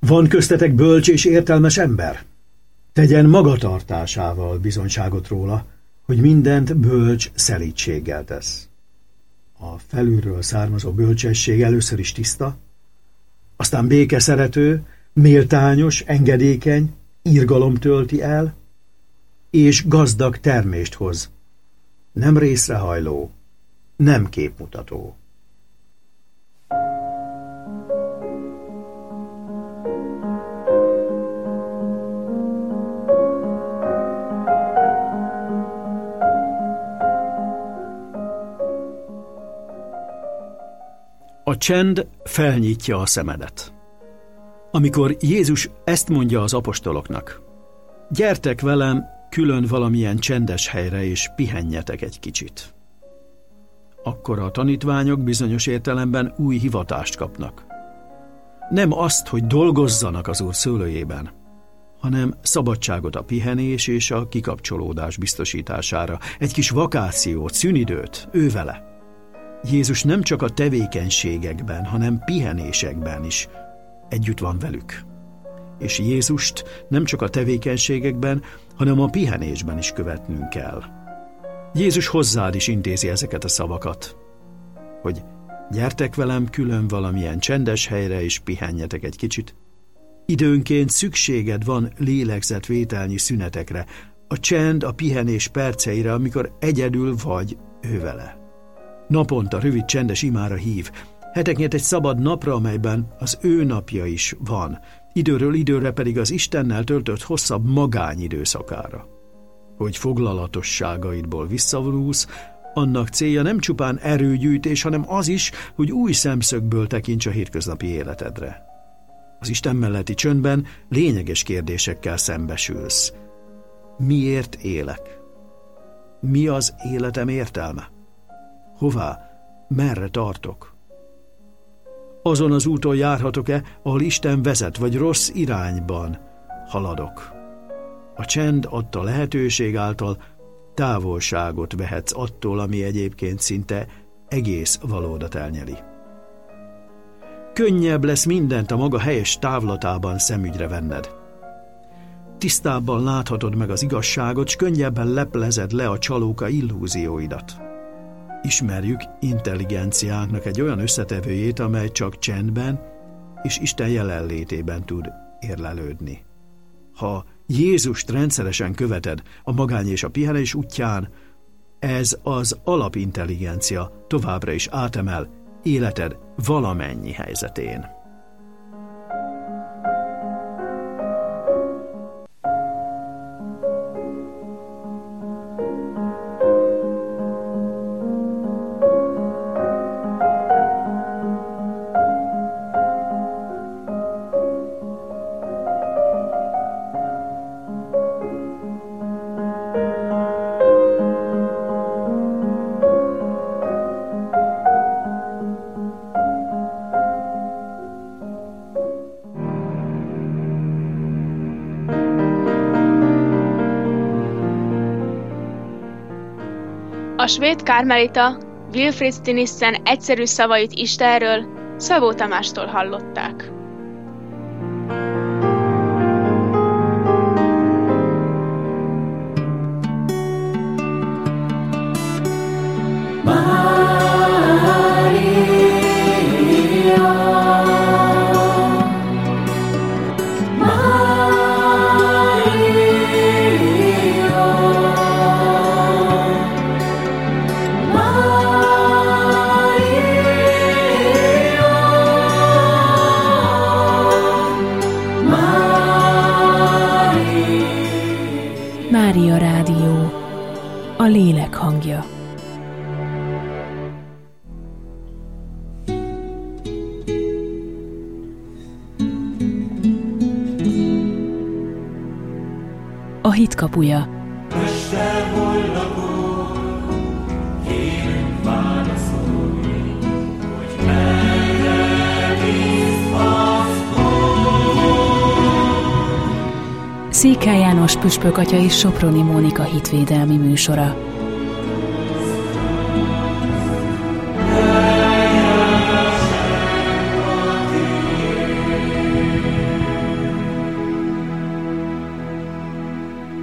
Van köztetek bölcs és értelmes ember? Tegyen magatartásával bizonyságot róla, hogy mindent bölcs szelídséggel tesz. A felülről származó bölcsesség először is tiszta, aztán békeszerető, méltányos, engedékeny, irgalom tölti el, és gazdag termést hoz. Nem részrehajló, nem képmutató. A csend felnyitja a szemedet. Amikor Jézus ezt mondja az apostoloknak, gyertek velem külön valamilyen csendes helyre, és pihenjetek egy kicsit, akkor a tanítványok bizonyos értelemben új hivatást kapnak. Nem azt, hogy dolgozzanak az Úr szőlőjében, hanem szabadságot a pihenés és a kikapcsolódás biztosítására, egy kis vakációt, szünidőt ővele. Jézus nem csak a tevékenységekben, hanem pihenésekben is együtt van velük. És Jézust nem csak a tevékenységekben, hanem a pihenésben is követnünk kell. Jézus hozzád is intézi ezeket a szavakat, hogy gyertek velem külön valamilyen csendes helyre, és pihenjetek egy kicsit. Időnként szükséged van lélegzetvételnyi szünetekre, a csend, a pihenés perceire, amikor egyedül vagy ővele. Naponta rövid csendes imára hív, heteknyit egy szabad napra, amelyben az ő napja is van, időről időre pedig az Istennel töltött hosszabb magányidőszakára. Hogy foglalatosságaidból visszavonulsz, annak célja nem csupán erőgyűjtés, hanem az is, hogy új szemszögből tekints a hétköznapi életedre. Az Isten melletti csöndben lényeges kérdésekkel szembesülsz. Miért élek? Mi az életem értelme? Hová? Merre tartok? Azon az úton járhatok-e, ahol Isten vezet, vagy rossz irányban haladok? A csend adta lehetőség által távolságot vehetsz attól, ami egyébként szinte egész valódat elnyeli. Könnyebb lesz mindent a maga helyes távlatában szemügyre venned. Tisztábban láthatod meg az igazságot, s könnyebben leplezed le a csalóka illúzióidat. Ismerjük intelligenciánknak egy olyan összetevőjét, amely csak csendben és Isten jelenlétében tud érlelődni. Ha Jézust rendszeresen követed a magány és a pihenés útján, ez az alapintelligencia továbbra is átemel életed valamennyi helyzetén. A svéd kármelita Wilfrid Stinissen egyszerű szavait Istenről Szabó Tamástól hallották. Mária Rádió, a lélek hangja. A hit kapuja. Székely János püspök atya és Soproni Mónika hitvédelmi műsora.